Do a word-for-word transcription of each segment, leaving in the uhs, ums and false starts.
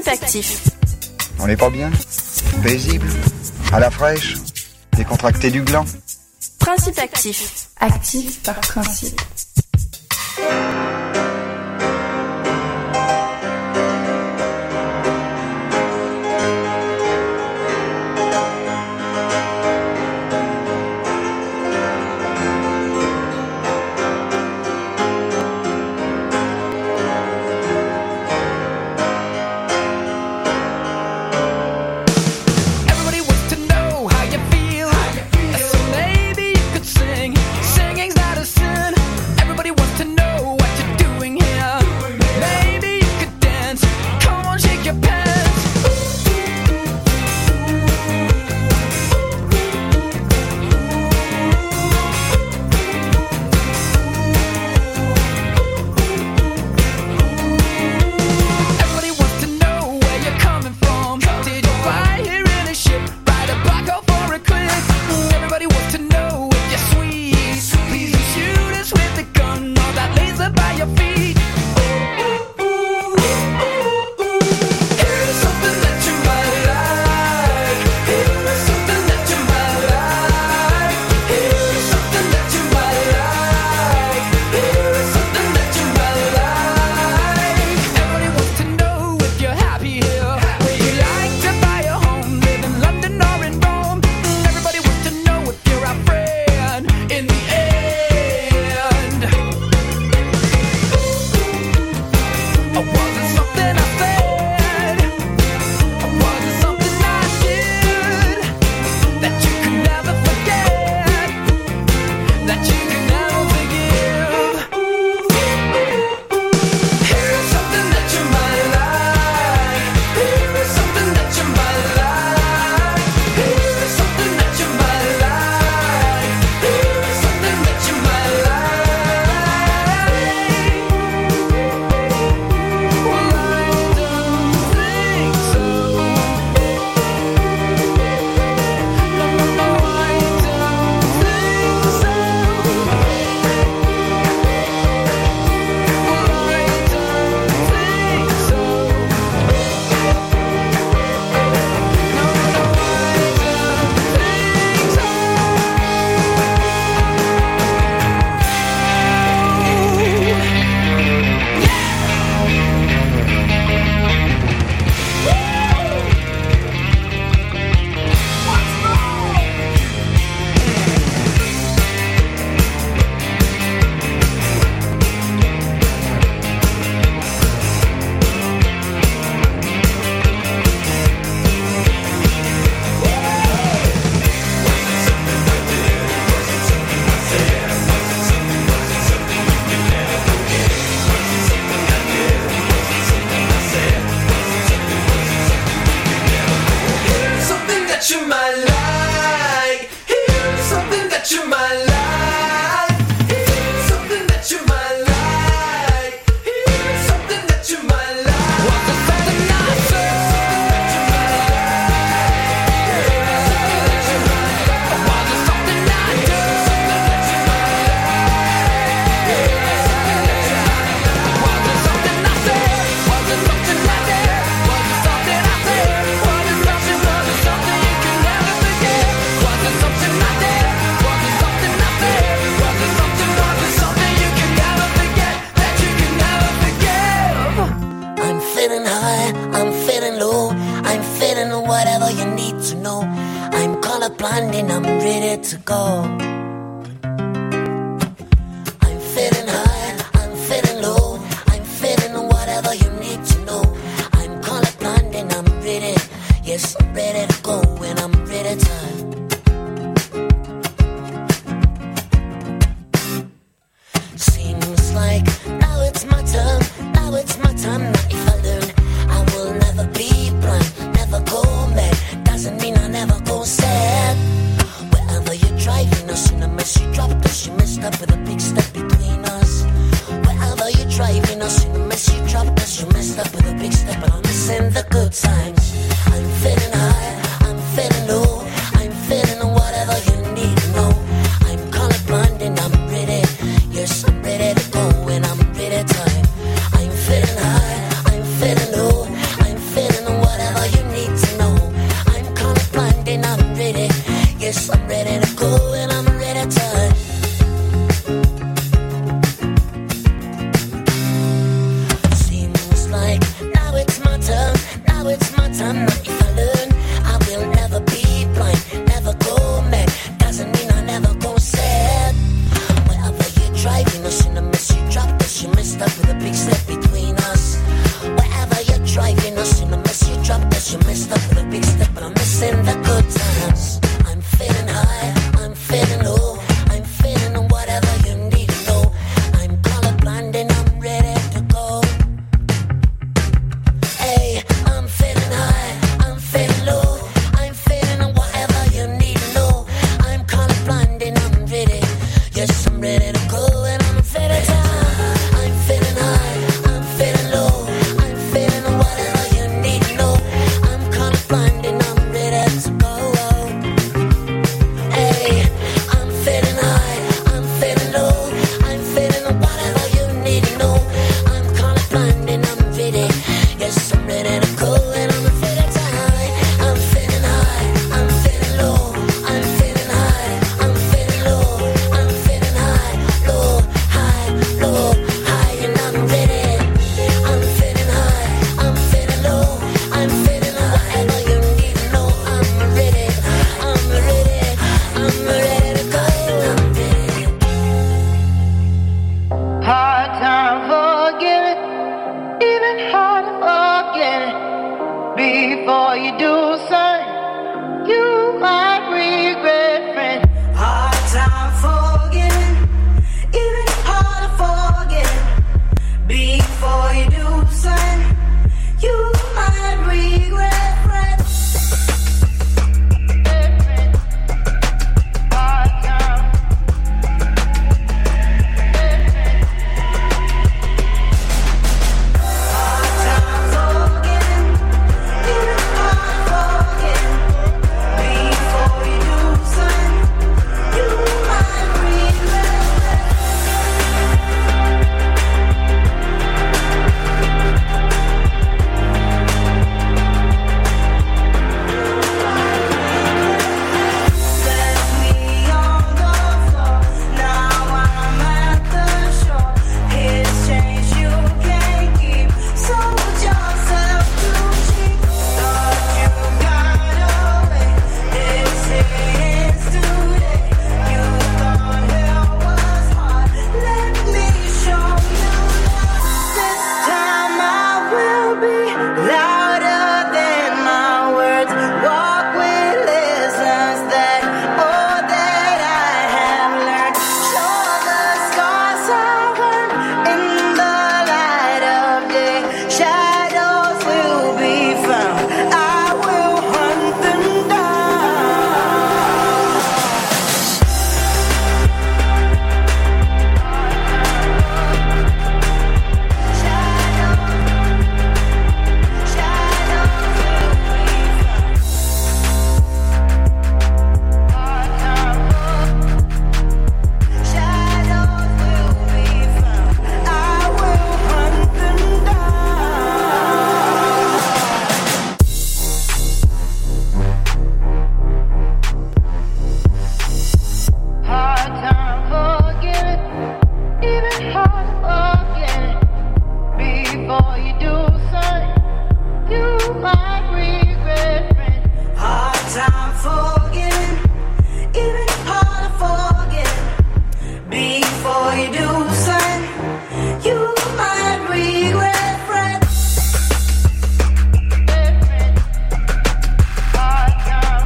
actif. On n'est pas bien? Paisible? À la fraîche? Décontracté du gland? Principe actif. Actif par principe. Feeling Before you do, son, you might regret, friend. Hard time forgetting, even harder forgetting. Before you do, son, you might regret, friend. Hard time. Hard time forgetting, even harder forgetting. Before you do, son, you might regret, friend. Left me on the floor, now I'm at the shore. It's change you can't keep, sold yourself too cheap. Thought you got away, this is today. You thought hell was hard, let me show you love. This time I will be louder than my words. Walk with lessons that, oh, that I have learned. Show the scars I earned in the light of day. Shadows will be found, I will hunt them down. Shadows, shadows will be found. Hard time, shadows will be found. I will hunt them down. Hard time forgetting, even hard forgetting. Before you do, son, you might regret, friend. Hard time forgetting, even hard forgetting. Before you do, son, you might regret, friend. Hard time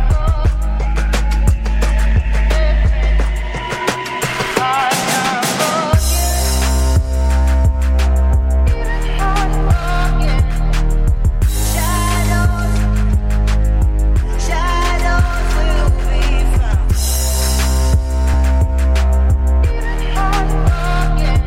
forgetting, hard time forgetting, even hard forgetting. Shadows, shadows will be found. Even hard forgetting.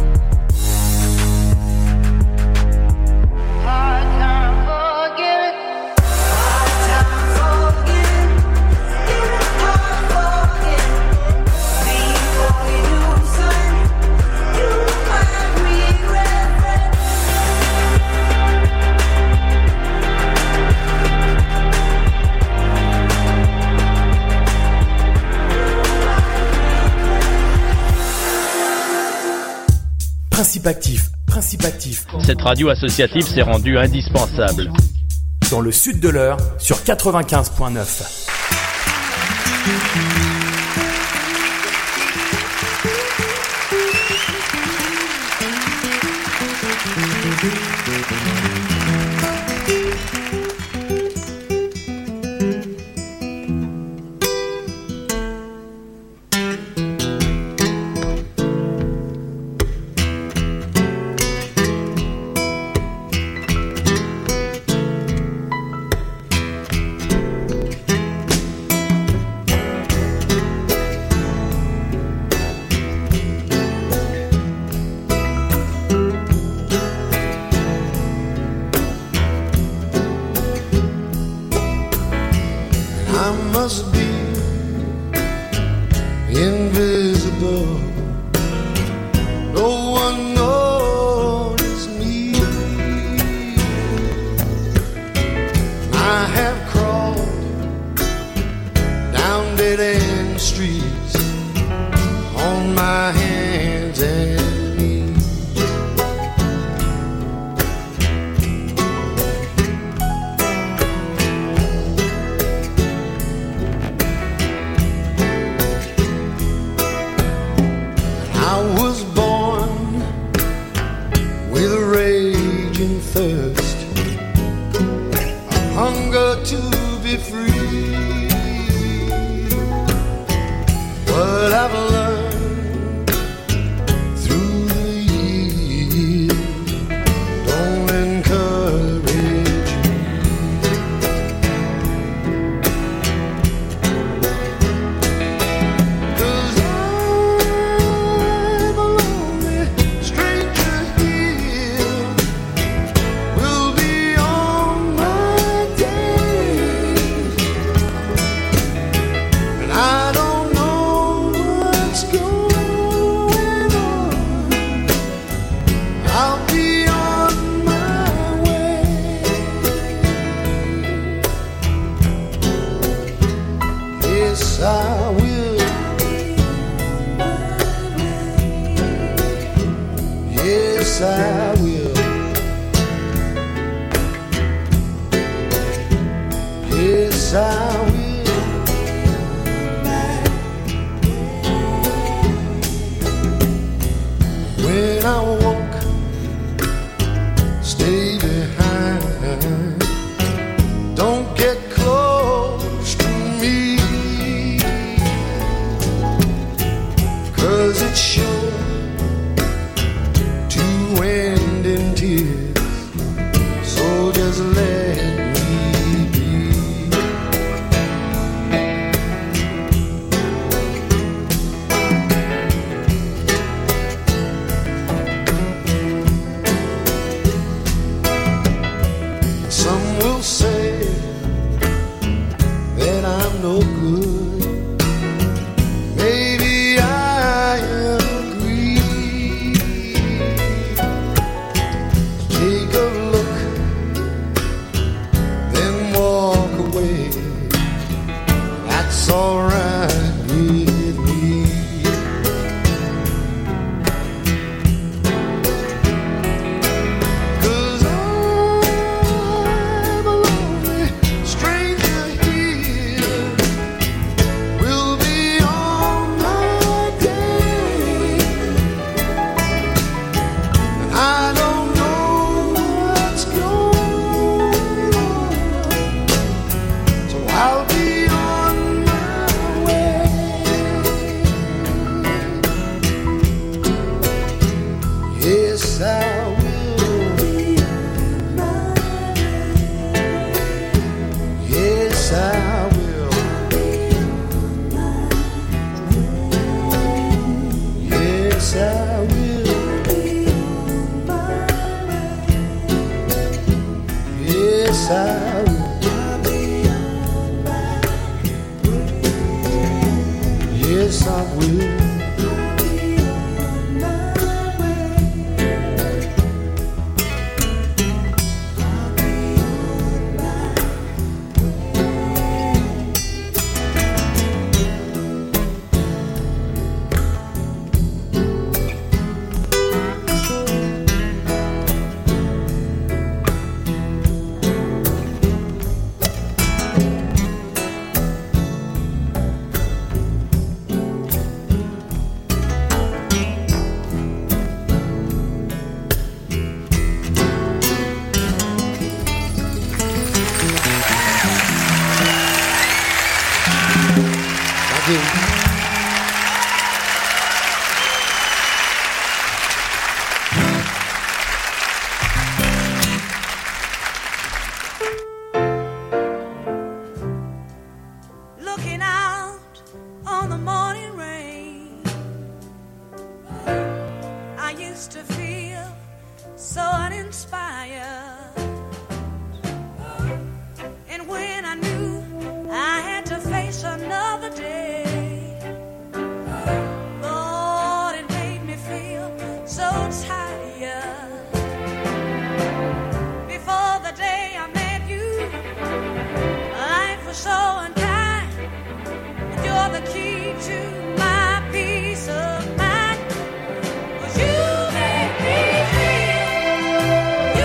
Hard time forgetting. Hard time forgetting. Even hard forgetting. Before you do, son, you might regret, friend. Principe actif, principe actif. Cette radio associative s'est rendue indispensable. Dans le sud de l'Eure, sur quatre-vingt-quinze point neuf. I must be invisible. No one notices me. I have crawled down dead end streets on my hands and knees. I was born with a raging thirst, a hunger longer to be free. What I've learned through the years don't encourage you. 'Cause I'm a lonely stranger here. Will be on my days, and I don't know what's going on. I'll be on my way. Yes, I will. Yes, I will. Yes, I will. When I walk, stay behind. Don't get close to me, 'cause it's sure to end in tears. So just let me be. Some will say that I'm no good. Maybe I agree. Take a look, then walk away. That's alright with me. 'Cause I'm a lonely stranger here. Will be on my day, and I don't know what's going on. So I'll be on my way. Yes, I will. Yes, I will. Yes, I will. Yes, I will. Yes, I will. Thank you. Looking out on the morning rain, I used to feel so uninspired. And when I knew I had to face another day, Lord, it made me feel so tired. Before the day I met you, life was so unkind. You're the key to my peace of mind. 'Cause you make me feel, you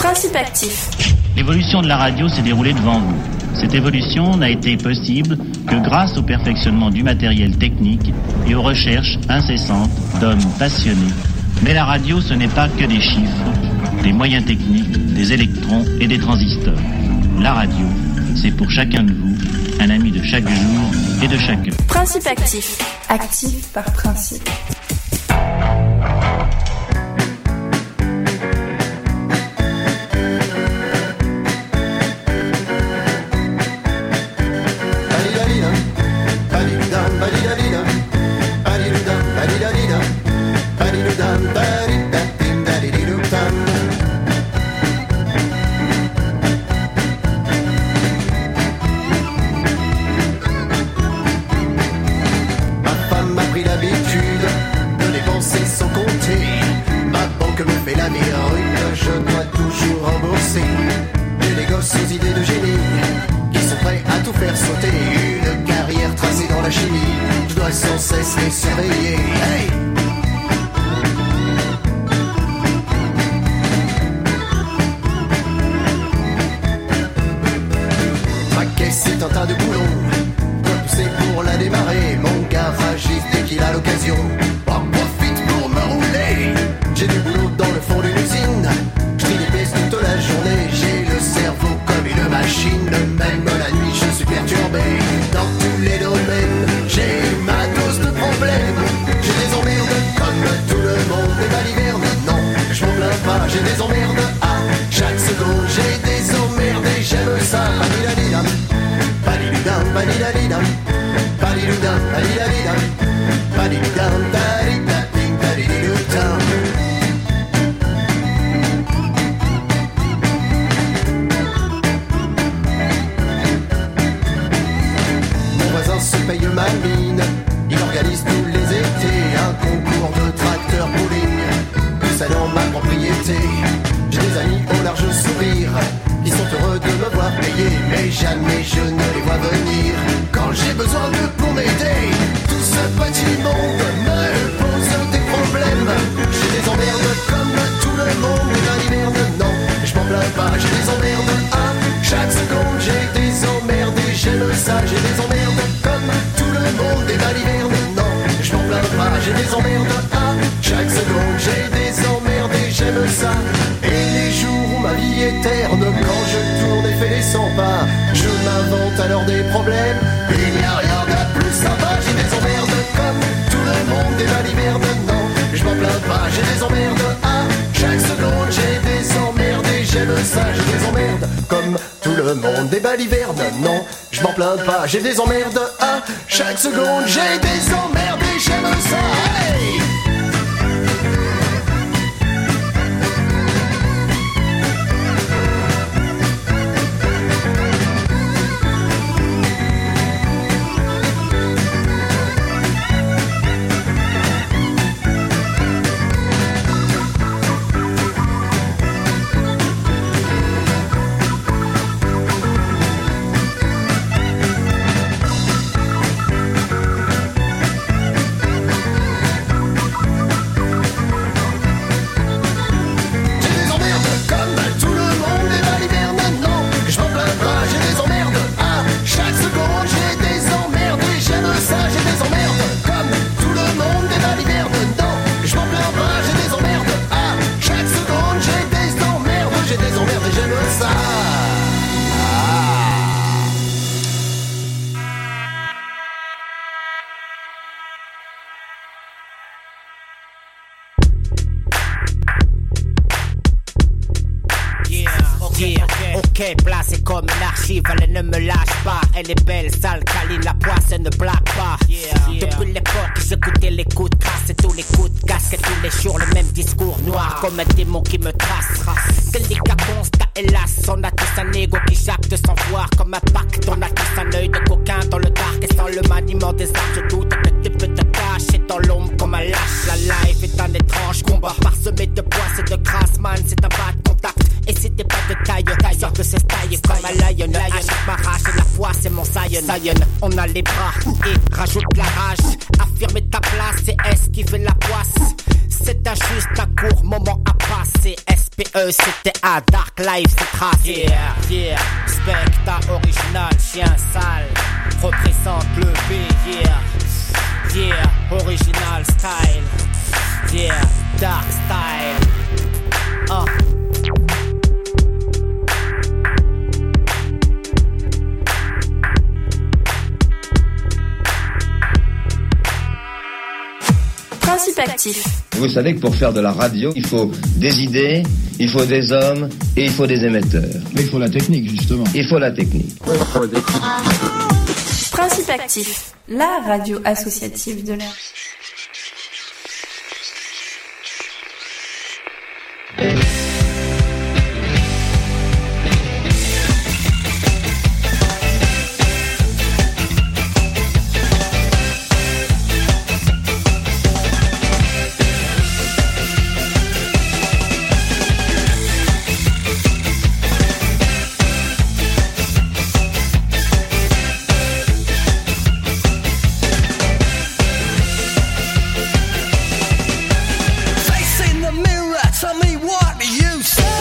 Principe actif. L'évolution de la radio s'est déroulée devant vous. Cette évolution n'a été possible que grâce au perfectionnement du matériel technique et aux recherches incessantes d'hommes passionnés. Mais la radio, ce n'est pas que des chiffres, des moyens techniques, des électrons et des transistors. La radio, c'est pour chacun de vous un ami de chaque jour et de chaque heure. Principe actif. Actif par principe. Sans cesse les surveiller. Hey! Ma caisse est un tas de boulons. Dois pousser pour la démarrer. Mon garagiste, dès qu'il a l'occasion, en profite pour me rouler. J'ai du boulot dans le fond d'une usine. Je trie les pièces toute la journée. J'ai le cerveau comme une machine. Même la nuit, je suis perturbé. Dans tous les domaines, j'ai ma dose de problèmes. J'ai des emmerdes comme tout le monde. Mais baliverne, non, je m'en plains pas. J'ai des emmerdes à chaque seconde. J'ai des emmerdes et j'aime ça. Badidadidam, badididam, badidadidam, badididam, badidadidam, badididam, badidadidam, badididam. Se paye ma mine, il organise tous les étés un concours de tracteurs bowling, tout ça dans ma propriété. J'ai des amis au large sourire, ils sont heureux de me voir payer, mais jamais je ne les vois venir quand j'ai besoin d'eux pour m'aider. Tout ce petit monde me pose des problèmes. J'ai des emmerdes comme tout le monde, mais dans l'hiverne, non, je m'en plains pas. J'ai des emmerdes à chaque seconde, j'ai des emmerdes et j'aime ça. J'ai des emmerdes comme tout le monde, et dans l'hiverne, non, je m'en plains pas. J'ai des emmerdes à chaque seconde, j'ai des emmerdes et j'aime ça. Et les jours où ma vie est terne, quand je tourne et fais les cent pas, je m'invente alors des problèmes. Il n'y a rien de plus sympa. J'ai des emmerdes comme tout le monde, et dans l'hiverne, non, je m'en plains pas. J'ai des emmerdes à chaque seconde, j'ai des emmerdes et j'aime ça. J'ai des emmerdes comme tout le monde, et baliverne, non, je m'en plains pas. J'ai des emmerdes à chaque seconde, j'ai des emmerdes et j'aime ça. Hey! Ok, placée comme une archive, elle ne me lâche pas. Elle est belle, sale, câline, la poisse, elle ne blague pas. Yeah, yeah. Depuis l'époque, j'écoutais les coups de crasse et tous les coups de casque. Tous les jours, le même discours noir, comme un démon qui me trace. Quel dégât constat, hélas, on a tous un ego qui jacte sans voir. Comme un pacte, on a tous un œil de coquin dans le dark. Et sans le maniement des armes, je doute que tu peux te cacher dans l'ombre comme un lâche. La life est un étrange combat, parsemé de poisse et de crasse, man, c'est un bas de contact. Et si t'es pas de taille, taille, sort de ce style comme un lion. Achète ma rage et la foi, c'est mon Zion. Zion, on a les bras et rajoute la rage. Affirmer ta place et esquiver la poisse. C'est un juste un court moment à passer. P E c'était à Dark Life, c'est tracé. Yeah, yeah, Specta original, chien sale, représente le B, yeah, yeah, original style, yeah, dark style, uh. Principe actif. Vous savez que pour faire de la radio, il faut des idées, il faut des hommes et il faut des émetteurs. Mais il faut la technique, justement. Il faut la technique. Principe actif. La radio associative de l'air.